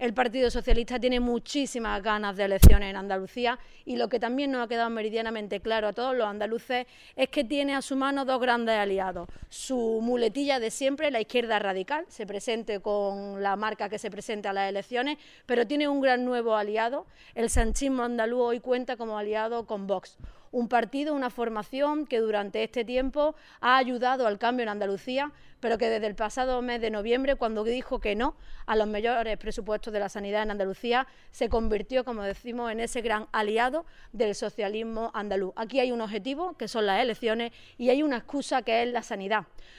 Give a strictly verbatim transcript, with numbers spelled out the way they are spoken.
El Partido Socialista tiene muchísimas ganas de elecciones en Andalucía y lo que también nos ha quedado meridianamente claro a todos los andaluces es que tiene a su mano dos grandes aliados. Su muletilla de siempre, la izquierda radical, se presente con la marca que se presente a las elecciones, pero tiene un gran nuevo aliado. El sanchismo andaluz hoy cuenta como aliado con Vox. Un partido, una formación que durante este tiempo ha ayudado al cambio en Andalucía, pero que desde el pasado mes de noviembre, cuando dijo que no a los mayores presupuestos de la sanidad en Andalucía, se convirtió, como decimos, en ese gran aliado del socialismo andaluz. Aquí hay un objetivo, que son las elecciones, y hay una excusa, que es la sanidad.